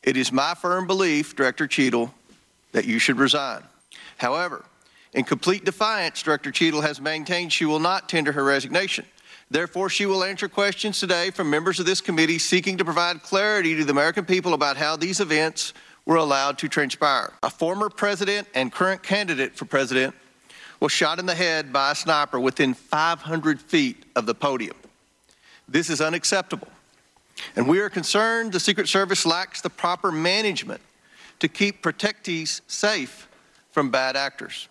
It is my firm belief, Director Cheadle, that you should resign. However, in complete defiance, Director Cheadle has maintained she will not tender her resignation. Therefore, she will answer questions today from members of this committee seeking to provide clarity to the American people about how these events were allowed to transpire. A former president and current candidate for president was shot in the head by a sniper within 500 feet of the podium. This is unacceptable, and we are concerned the Secret Service lacks the proper management to keep protectees safe from bad actors.